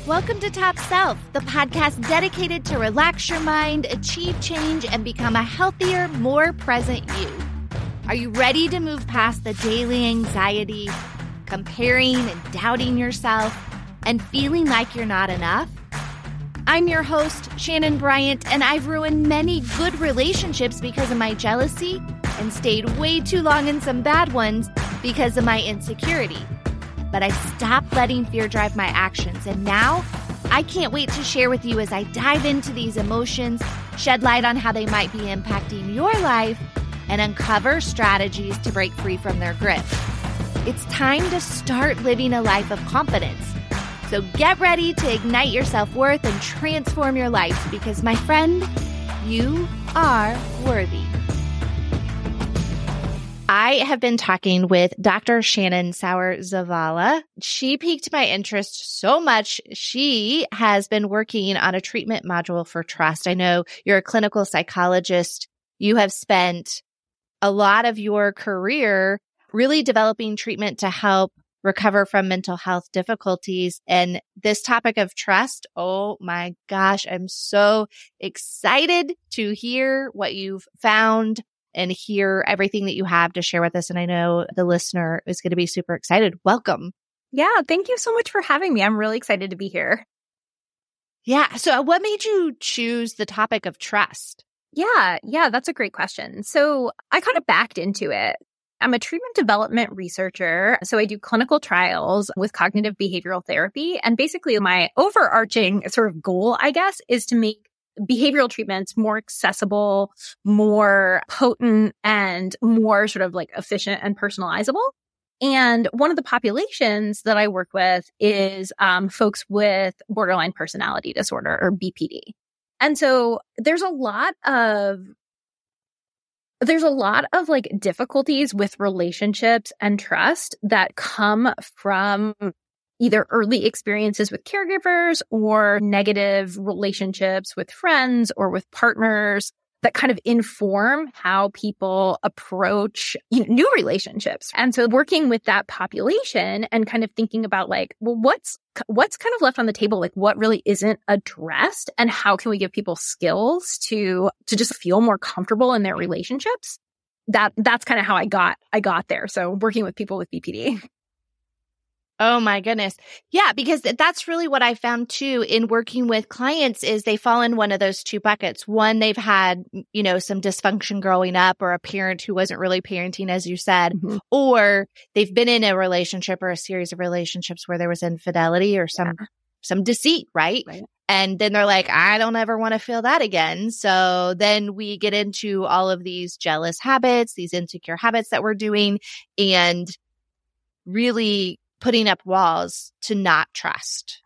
Welcome to Top Self, the podcast dedicated to relax your mind, achieve change, and become a healthier, more present you. Are you ready to move past the daily anxiety, comparing and doubting yourself, and feeling like you're not enough? I'm your host, Shannon Bryant, and I've ruined many good relationships because of my jealousy and stayed way too long in some bad ones because of my insecurity. But I stopped letting fear drive my actions, and now I can't wait to share with you as I dive into these emotions, shed light on how they might be impacting your life, and uncover strategies to break free from their grip. It's time to start living a life of confidence. So get ready to ignite your self-worth and transform your life because, my friend, you are worthy. I have been talking with Dr. Shannon Sauer-Zavala. She piqued my interest so much. She has been working on a treatment module for trust. I know you're a clinical psychologist. You have spent a lot of your career really developing treatment to help recover from mental health difficulties. And this topic of trust, oh my gosh, I'm so excited to hear what you've found and hear everything that you have to share with us. And I know the listener is going to be super excited. Welcome. Yeah, thank you so much for having me. I'm really excited to be here. Yeah. So what made you choose the topic of trust? Yeah, that's a great question. So I kind of backed into it. I'm a treatment development researcher. So I do clinical trials with cognitive behavioral therapy. And basically my overarching sort of goal, I guess, is to make behavioral treatments more accessible, more potent, and more sort of like efficient and personalizable. And one of the populations that I work with is folks with borderline personality disorder, or BPD. And so there's a lot of like difficulties with relationships and trust that come from either early experiences with caregivers or negative relationships with friends or with partners that kind of inform how people approach new relationships. And so working with that population and kind of thinking about like, well, what's kind of left on the table? Like what really isn't addressed, and how can we give people skills to just feel more comfortable in their relationships? That's kind of how I got there. So working with people with BPD. Oh my goodness. Yeah, because that's really what I found too in working with clients is they fall in one of those two buckets. One, they've had, some dysfunction growing up, or a parent who wasn't really parenting, as you said, or they've been in a relationship or a series of relationships where there was infidelity or some deceit, right? And then they're like, I don't ever want to feel that again. So then we get into all of these jealous habits, these insecure habits that we're doing, and really putting up walls to not trust.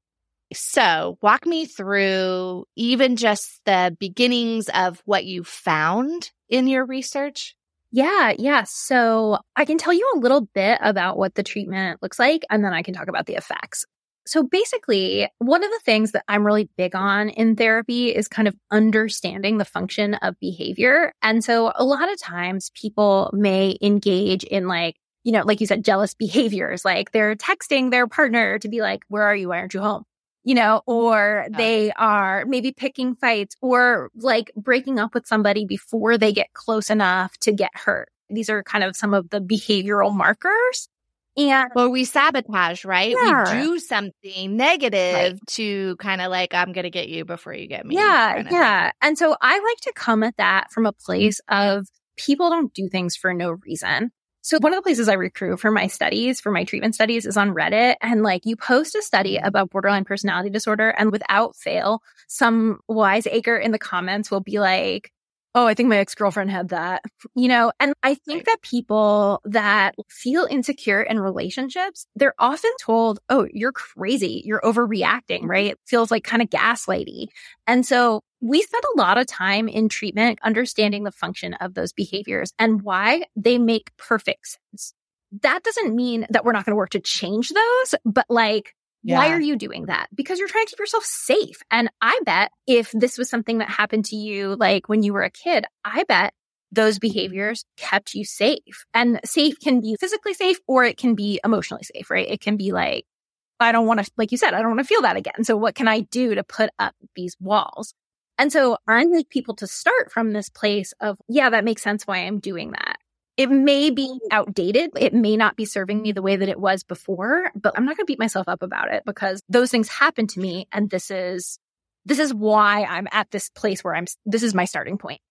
So walk me through even just the beginnings of what you found in your research. Yeah. So I can tell you a little bit about what the treatment looks like, and then I can talk about the effects. So basically, one of the things that I'm really big on in therapy is kind of understanding the function of behavior. And so a lot of times people may engage in like you said, jealous behaviors, like they're texting their partner to be like, where are you? Why aren't you home? Or they are maybe picking fights or like breaking up with somebody before they get close enough to get hurt. These are kind of some of the behavioral markers. And we sabotage, right? Yeah. We do something negative to kind of like, I'm going to get you before you get me. Yeah. And so I like to come at that from a place of people don't do things for no reason. So one of the places I recruit for my studies, for my treatment studies, is on Reddit. And like you post a study about borderline personality disorder, and without fail, some wiseacre in the comments will be like, oh, I think my ex-girlfriend had that, and I think that people that feel insecure in relationships, they're often told, oh, you're crazy. You're overreacting, right? It feels like kind of gaslighty. And so we spend a lot of time in treatment understanding the function of those behaviors and why they make perfect sense. That doesn't mean that we're not going to work to change those, but like, why are you doing that? Because you're trying to keep yourself safe. And I bet if this was something that happened to you, like when you were a kid, I bet those behaviors kept you safe. And safe can be physically safe, or it can be emotionally safe, right? It can be like I don't want to, like you said, I don't want to feel that again. So what can I do to put up these walls? And so I like people to start from this place of, yeah, that makes sense why I'm doing that. It may be outdated. It may not be serving me the way that it was before, but I'm not going to beat myself up about it because those things happen to me. And this is why I'm at this place where this is my starting point.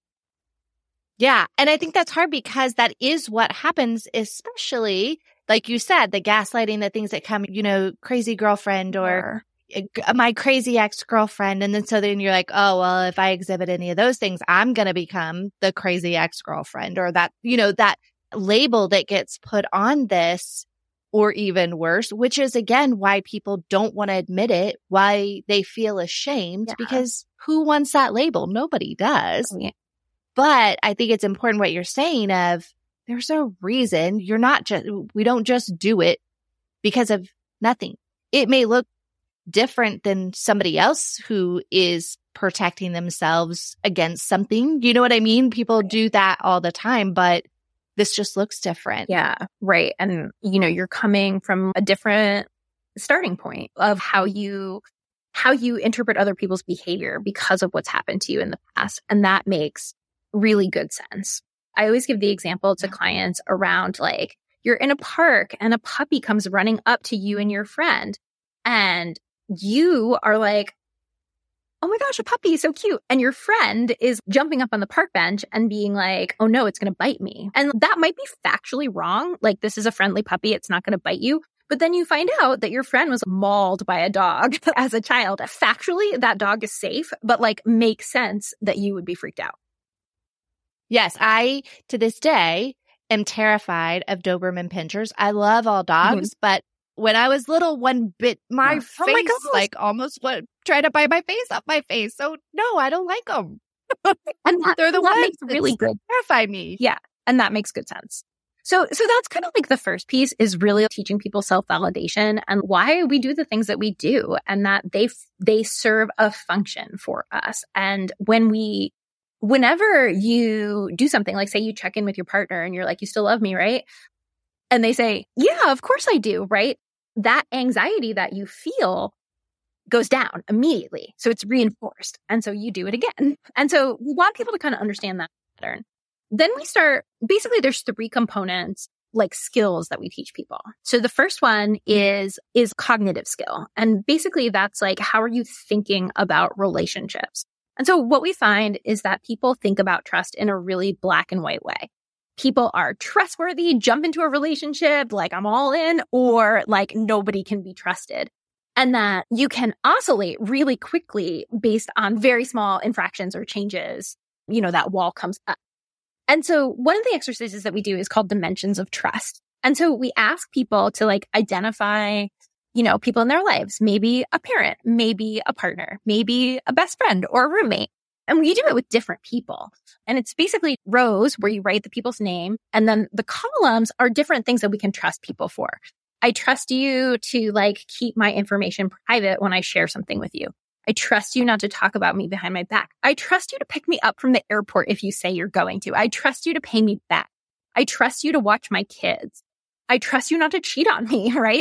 Yeah. And I think that's hard because that is what happens, especially like you said, the gaslighting, the things that come, crazy girlfriend or my crazy ex-girlfriend. And then you're like, oh, well, if I exhibit any of those things, I'm going to become the crazy ex-girlfriend or that, that label that gets put on this, or even worse, which is again, why people don't want to admit it, why they feel ashamed, because who wants that label? Nobody does. Yeah. But I think it's important what you're saying of there's a reason we don't just do it because of nothing. It may look different than somebody else who is protecting themselves against something. You know what I mean? People do that all the time, but this just looks different. Yeah, right. And, you're coming from a different starting point of how you interpret other people's behavior because of what's happened to you in the past. And that makes really good sense. I always give the example to clients around like you're in a park and a puppy comes running up to you and your friend and you are like, oh my gosh, a puppy is so cute. And your friend is jumping up on the park bench and being like, oh no, it's going to bite me. And that might be factually wrong. Like this is a friendly puppy. It's not going to bite you. But then you find out that your friend was mauled by a dog as a child. Factually, that dog is safe, but like makes sense that you would be freaked out. Yes, I, to this day, am terrified of Doberman Pinschers. I love all dogs, but when I was little, one bit my face, like almost tried to bite my face off my face. So no, I don't like them. And they're the ones that really good. Terrify me. Yeah, and that makes good sense. So that's kind of like the first piece is really teaching people self-validation and why we do the things that we do and that they serve a function for us. And whenever you do something, like say you check in with your partner and you're like, you still love me, right? And they say, yeah, of course I do, right? That anxiety that you feel goes down immediately. So it's reinforced. And so you do it again. And so we want people to kind of understand that pattern. Then we start, basically there's 3 components, like skills that we teach people. So the first one is cognitive skill. And basically that's like, how are you thinking about relationships? And so what we find is that people think about trust in a really black and white way. People are trustworthy, jump into a relationship, like I'm all in, or like nobody can be trusted. And that you can oscillate really quickly based on very small infractions or changes, that wall comes up. And so one of the exercises that we do is called dimensions of trust. And so we ask people to like identify, people in their lives, maybe a parent, maybe a partner, maybe a best friend or a roommate. And we do it with different people. And it's basically rows where you write the people's name. And then the columns are different things that we can trust people for. I trust you to like keep my information private when I share something with you. I trust you not to talk about me behind my back. I trust you to pick me up from the airport if you say you're going to. I trust you to pay me back. I trust you to watch my kids. I trust you not to cheat on me, right?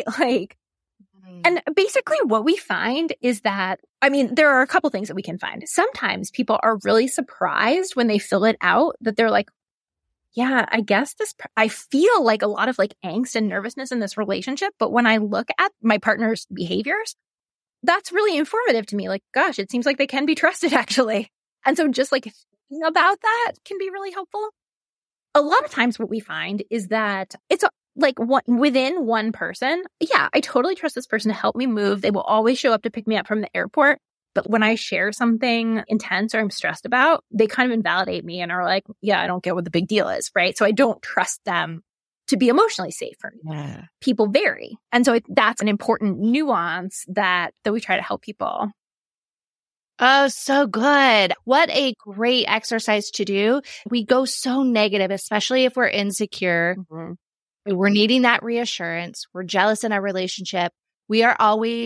And basically what we find is that, there are a couple things that we can find. Sometimes people are really surprised when they fill it out that they're like, yeah, I guess I feel like a lot of like angst and nervousness in this relationship. But when I look at my partner's behaviors, that's really informative to me. Like, gosh, it seems like they can be trusted actually. And so just like thinking about that can be really helpful. A lot of times what we find is that it's within one person. Yeah, I totally trust this person to help me move. They will always show up to pick me up from the airport. But when I share something intense or I'm stressed about, they kind of invalidate me and are like, yeah, I don't get what the big deal is, right? So I don't trust them to be emotionally safe for me. Yeah. People vary. And so that's an important nuance that we try to help people. Oh, so good. What a great exercise to do. We go so negative, especially if we're insecure. Mm-hmm. We're needing that reassurance. We're jealous in our relationship. We are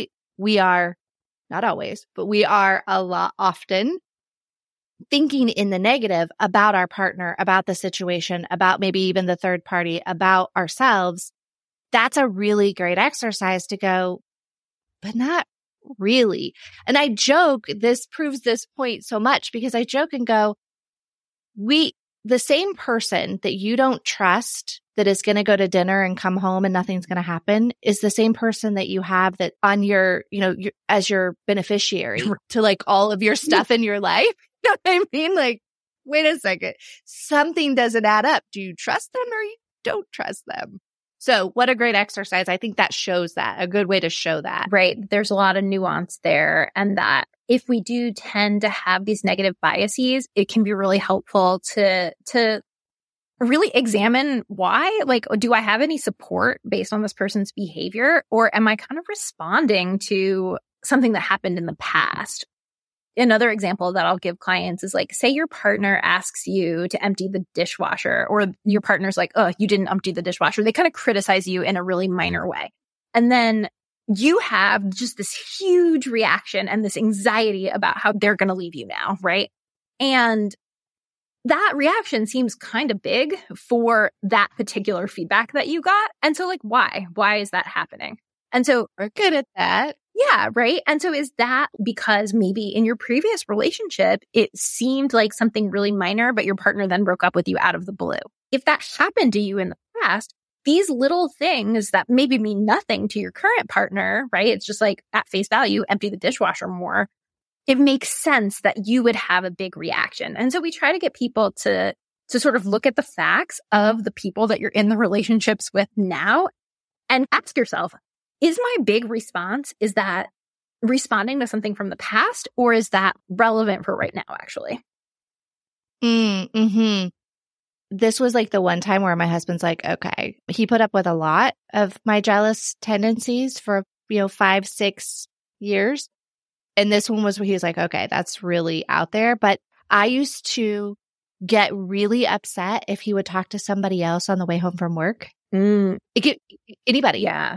not always, but we are a lot often thinking in the negative about our partner, about the situation, about maybe even the third party, about ourselves. That's a really great exercise to go, but not really. And I joke, this proves this point so much because I joke and go, the same person that you don't trust that is going to go to dinner and come home and nothing's going to happen is the same person that you have that on your, as your beneficiary to like all of your stuff in your life. You know what I mean? Like, wait a second, something doesn't add up. Do you trust them or you don't trust them? So what a great exercise. I think that shows that, a good way to show that. Right. There's a lot of nuance there. And that if we do tend to have these negative biases, it can be really helpful to really examine why. Like, do I have any support based on this person's behavior? Or am I kind of responding to something that happened in the past? Another example that I'll give clients is like, say your partner asks you to empty the dishwasher, or your partner's like, oh, you didn't empty the dishwasher. They kind of criticize you in a really minor way. And then you have just this huge reaction and this anxiety about how they're going to leave you now, right? And that reaction seems kind of big for that particular feedback that you got. And so like, why? Why is that happening? And so we're good at that. Yeah, right. And so is that because maybe in your previous relationship, it seemed like something really minor, but your partner then broke up with you out of the blue? If that happened to you in the past, these little things that maybe mean nothing to your current partner, right? It's just like at face value, empty the dishwasher more. It makes sense that you would have a big reaction. And so we try to get people to sort of look at the facts of the people that you're in the relationships with now and ask yourself, is my big response, is that responding to something from the past, or is that relevant for right now, actually? Mm-hmm. This was like the one time where my husband's like, okay, he put up with a lot of my jealous tendencies for, 5-6 years. And this one was where he was like, okay, that's really out there. But I used to get really upset if he would talk to somebody else on the way home from work. Anybody. Yeah.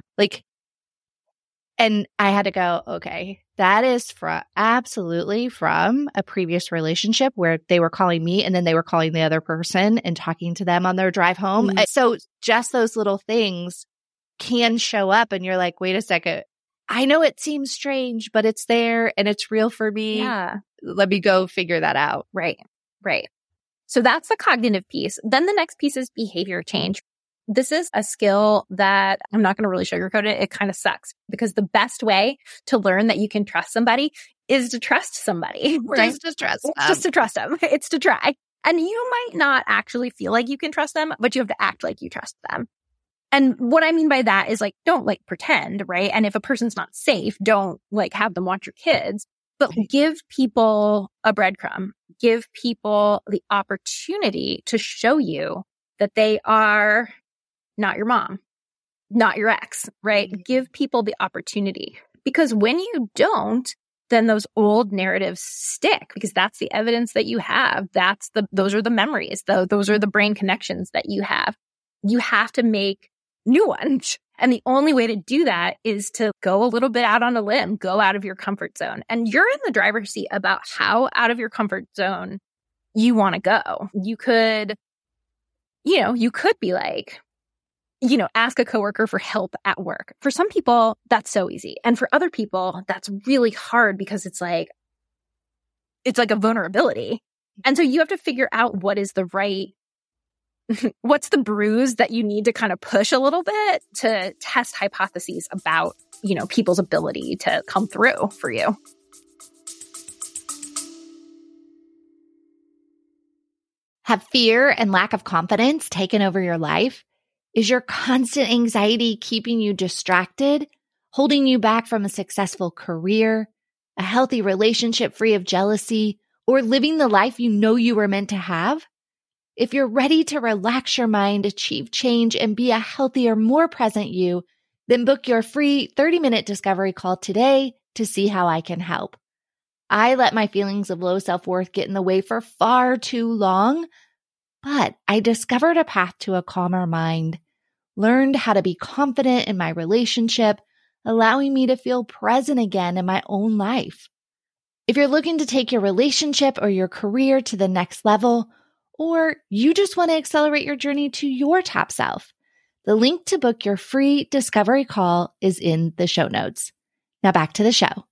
And I had to go, okay, that is absolutely from a previous relationship where they were calling me and then they were calling the other person and talking to them on their drive home. Mm-hmm. So just those little things can show up and you're like, wait a second. I know it seems strange, but it's there and it's real for me. Yeah. Let me go figure that out. Right. So that's the cognitive piece. Then the next piece is behavior change. This is a skill that I'm not going to really sugarcoat it. It kind of sucks because the best way to learn that you can trust somebody is to trust somebody. Right? Just to trust them. Just to trust them. It's to try. And you might not actually feel like you can trust them, but you have to act like you trust them. And what I mean by that is like, don't like pretend, right? And if a person's not safe, don't like have them watch your kids, but give people a breadcrumb. Give people the opportunity to show you that they are not your mom, not your ex, right? Give people the opportunity, because when you don't, then those old narratives stick, because that's the evidence that you have. Those are the memories, though. Those are the brain connections that you have. You have to make new ones. And the only way to do that is to go a little bit out on a limb, go out of your comfort zone. And you're in the driver's seat about how out of your comfort zone you want to go. You could be like, ask a coworker for help at work. For some people, that's so easy. And for other people, that's really hard because it's like a vulnerability. And so you have to figure out what's the bruise that you need to kind of push a little bit to test hypotheses about, people's ability to come through for you. Have fear and lack of confidence taken over your life? Is your constant anxiety keeping you distracted, holding you back from a successful career, a healthy relationship free of jealousy, or living the life you know you were meant to have? If you're ready to relax your mind, achieve change, and be a healthier, more present you, then book your free 30-minute discovery call today to see how I can help. I let my feelings of low self-worth get in the way for far too long, but I discovered a path to a calmer mind, learned how to be confident in my relationship, allowing me to feel present again in my own life. If you're looking to take your relationship or your career to the next level, or you just want to accelerate your journey to your top self, the link to book your free discovery call is in the show notes. Now back to the show.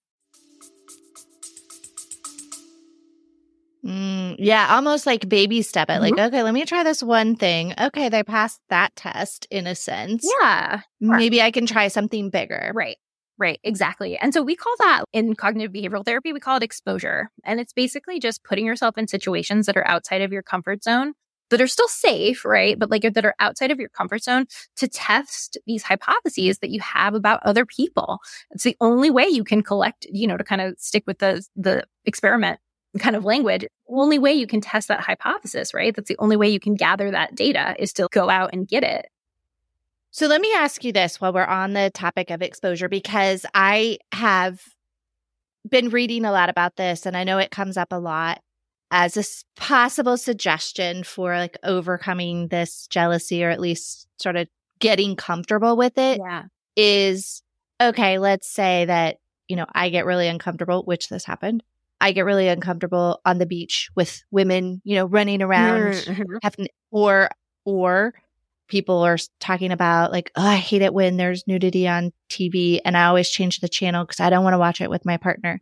Yeah, almost like baby step it. Like, okay, let me try this one thing. Okay, they passed that test in a sense. Yeah. Maybe I can try something bigger. Right, exactly. And so we call that in cognitive behavioral therapy, we call it exposure. And it's basically just putting yourself in situations that are outside of your comfort zone, that are still safe, right? But like that are outside of your comfort zone to test these hypotheses that you have about other people. It's the only way you can collect, to kind of stick with the experiment kind of language. Only way you can test that hypothesis, right? That's the only way you can gather that data is to go out and get it. So let me ask you this while we're on the topic of exposure, because I have been reading a lot about this and I know it comes up a lot as a possible suggestion for like overcoming this jealousy, or at least sort of getting comfortable with it. Yeah. Is, okay, let's say that, I get really uncomfortable, which this happened. I get really uncomfortable on the beach with women, running around, having, or people are talking about like, oh, I hate it when there's nudity on TV and I always change the channel because I don't want to watch it with my partner.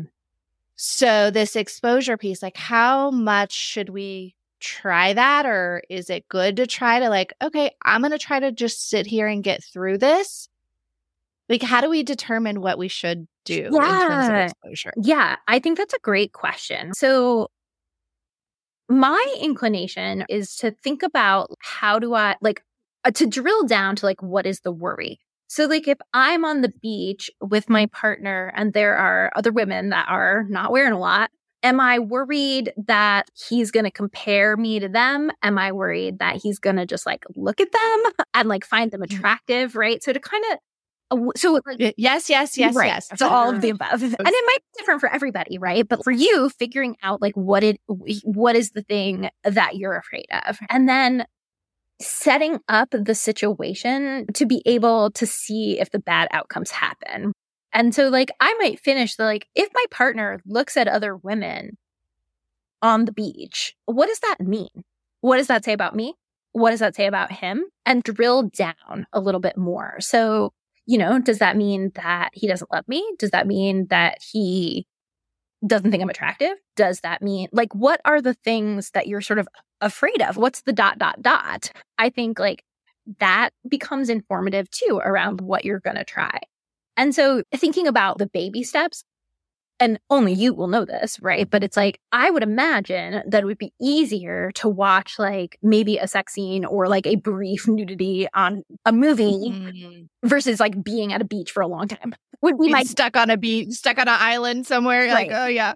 So this exposure piece, like how much should we try that? Or is it good to try to like, okay, I'm going to try to just sit here and get through this? Like, how do we determine what we should do in terms of exposure? Yeah, I think that's a great question. So my inclination is to think about how do I to drill down to like, what is the worry? So like if I'm on the beach with my partner and there are other women that are not wearing a lot, am I worried that he's going to compare me to them? Am I worried that he's going to just like look at them and like find them attractive, right? So to kind of yes. Right. So all of the above. And it might be different for everybody, right? But for you, figuring out like what is the thing that you're afraid of? And then setting up the situation to be able to see if the bad outcomes happen. And so like I might finish if my partner looks at other women on the beach, what does that mean? What does that say about me? What does that say about him? And drill down a little bit more. So does that mean that he doesn't love me? Does that mean that he doesn't think I'm attractive? Does that mean what are the things that you're sort of afraid of? What's the ... I think like that becomes informative too around what you're going to try. And so thinking about the baby steps, and only you will know this, right? But it's like, I would imagine that it would be easier to watch like maybe a sex scene or like a brief nudity on a movie versus like being at a beach for a long time. Would be stuck on a beach, stuck on an island somewhere. Right. Like, oh yeah.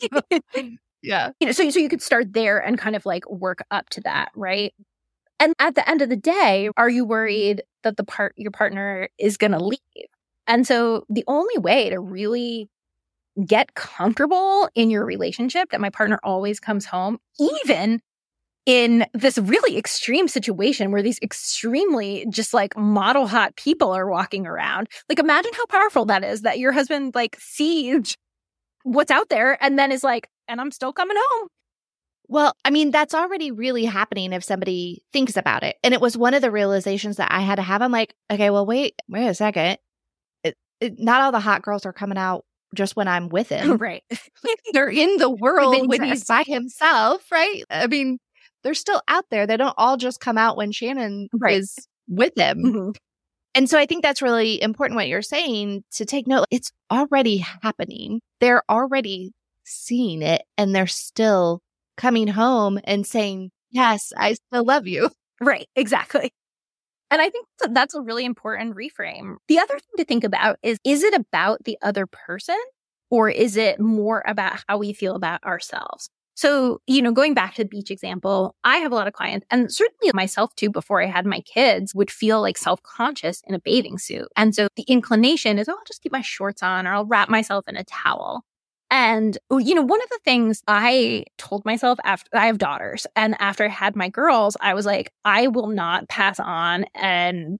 Yeah. So you could start there and kind of like work up to that, right? And at the end of the day, are you worried that your partner is going to leave? And so the only way to really get comfortable in your relationship that my partner always comes home, even in this really extreme situation where these extremely just like model hot people are walking around. Like imagine how powerful that is, that your husband like sees what's out there and then is like, and I'm still coming home. Well, I mean, that's already really happening if somebody thinks about it. And it was one of the realizations that I had to have. I'm like, okay, well, wait a second. Not all the hot girls are coming out just when I'm with him. Right. They're in the world when he's by himself, right? I mean, they're still out there. They don't all just come out when Shannon is with him. Mm-hmm. And so I think that's really important what you're saying, to take note. It's already happening. They're already seeing it and they're still coming home and saying, yes, I still love you. Right. Exactly. And I think that's a really important reframe. The other thing to think about is it about the other person or is it more about how we feel about ourselves? So, going back to the beach example, I have a lot of clients, and certainly myself too, before I had my kids, would feel like self-conscious in a bathing suit. And so the inclination is, I'll just keep my shorts on or I'll wrap myself in a towel. And, one of the things I told myself after I have daughters and after I had my girls, I was like, I will not pass on. And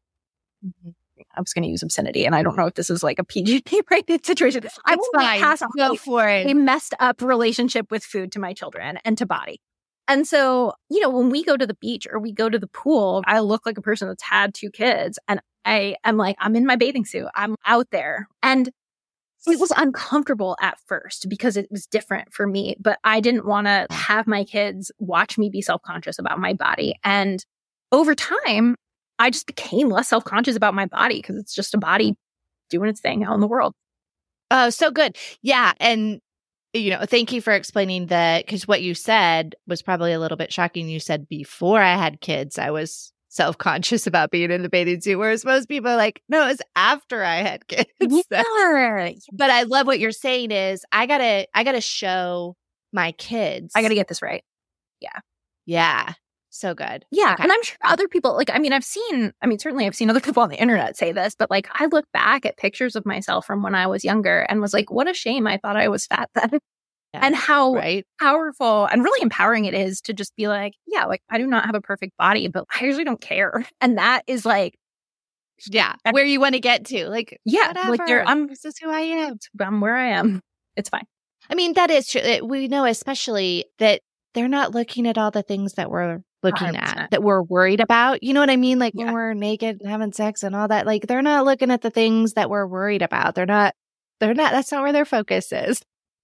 I was going to use obscenity. And I don't know if this is like a PG rated situation. I will not pass on a messed up relationship with food to my children and to body. And so, when we go to the beach or we go to the pool, I look like a person that's had 2 kids and I am like, I'm in my bathing suit. I'm out there. And It was uncomfortable at first because it was different for me, but I didn't want to have my kids watch me be self-conscious about my body. And over time, I just became less self-conscious about my body because it's just a body doing its thing out in the world. Oh, so good. Yeah. And, thank you for explaining that, because what you said was probably a little bit shocking. You said before I had kids, I was self-conscious about being in the bathing suit, whereas most people are like, no, it was after I had kids. Yeah. But I love what you're saying is I gotta show my kids. I gotta get this right. Yeah. Yeah. So good. Yeah. Okay. And I'm sure other people, certainly I've seen other people on the internet say this, but like I look back at pictures of myself from when I was younger and was like, what a shame I thought I was fat then. Yeah, and how powerful and really empowering it is to just be like, yeah, like I do not have a perfect body, but I usually don't care. And that is like, yeah, where you want to get to. Like, yeah, whatever. Like this is who I am. I'm where I am. It's fine. I mean, that is true. We know especially that they're not looking at all the things that we're looking 100%. At, that we're worried about. You know what I mean? Like when we're naked and having sex and all that, like they're not looking at the things that we're worried about. They're not, that's not where their focus is.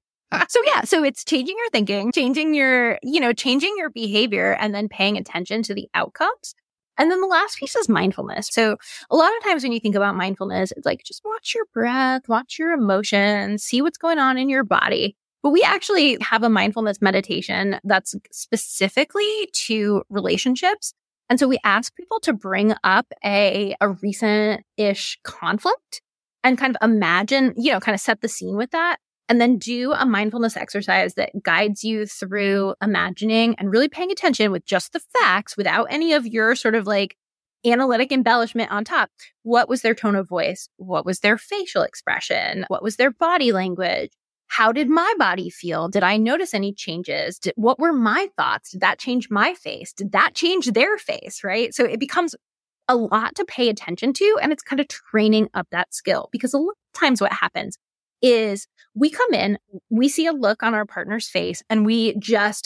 So it's changing your thinking, changing your behavior, and then paying attention to the outcomes. And then the last piece is mindfulness. So a lot of times when you think about mindfulness, it's like, just watch your breath, watch your emotions, see what's going on in your body. But we actually have a mindfulness meditation that's specifically to relationships. And so we ask people to bring up a recent-ish conflict and kind of imagine, kind of set the scene with that. And then do a mindfulness exercise that guides you through imagining and really paying attention with just the facts without any of your sort of like analytic embellishment on top. What was their tone of voice? What was their facial expression? What was their body language? How did my body feel? Did I notice any changes? What were my thoughts? Did that change my face? Did that change their face? Right? So it becomes a lot to pay attention to, and it's kind of training up that skill, because a lot of times what happens is we come in, we see a look on our partner's face, and we just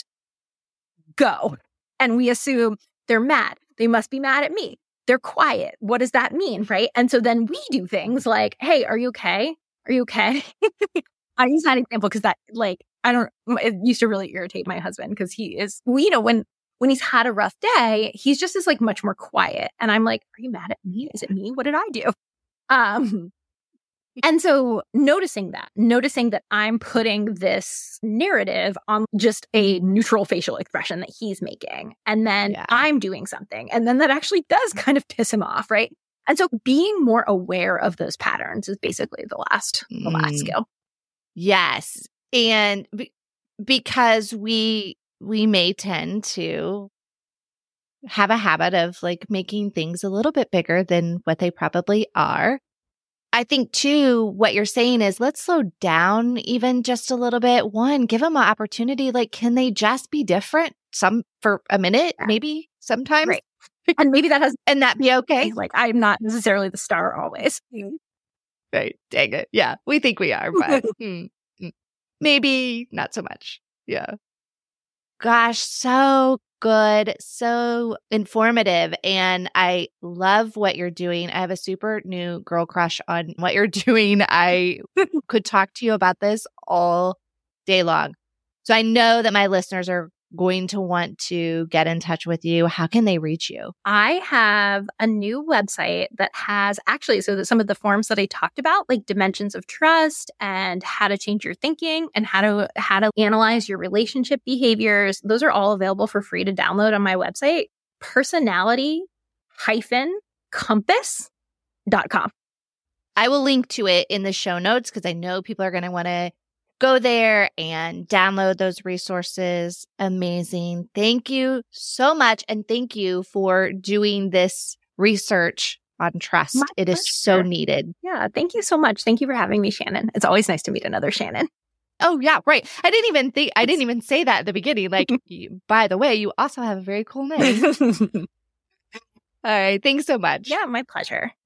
go. And we assume they're mad. They must be mad at me. They're quiet. What does that mean? Right? And so then we do things like, hey, are you okay? Are you okay? I use that example because it used to really irritate my husband because he is, when he's had a rough day, he's just is like much more quiet. And I'm like, are you mad at me? Is it me? What did I do? And so noticing that I'm putting this narrative on just a neutral facial expression that he's making, and then I'm doing something, and then that actually does kind of piss him off, right? And so being more aware of those patterns is basically the last skill. Yes. And because we may tend to have a habit of like making things a little bit bigger than what they probably are. I think too, what you're saying is let's slow down even just a little bit. One, give them an opportunity. Like, can they just be different? For a minute, maybe sometimes. Right. And maybe and that be okay. Like, I'm not necessarily the star always. Right. Dang it. Yeah. We think we are, but maybe not so much. Yeah. Gosh, so good. So informative. And I love what you're doing. I have a super new girl crush on what you're doing. I could talk to you about this all day long. So I know that my listeners are going to want to get in touch with you. How can they reach you? I have a new website that has actually, so that some of the forms that I talked about, like dimensions of trust and how to change your thinking and how to analyze your relationship behaviors. Those are all available for free to download on my website, personality-compass.com. I will link to it in the show notes because I know people are going to want to go there and download those resources. Amazing. Thank you so much. And thank you for doing this research on trust. It is so needed. Yeah. Thank you so much. Thank you for having me, Shannon. It's always nice to meet another Shannon. Oh, yeah. Right. I didn't even say that at the beginning. Like, by the way, you also have a very cool name. All right. Thanks so much. Yeah, my pleasure.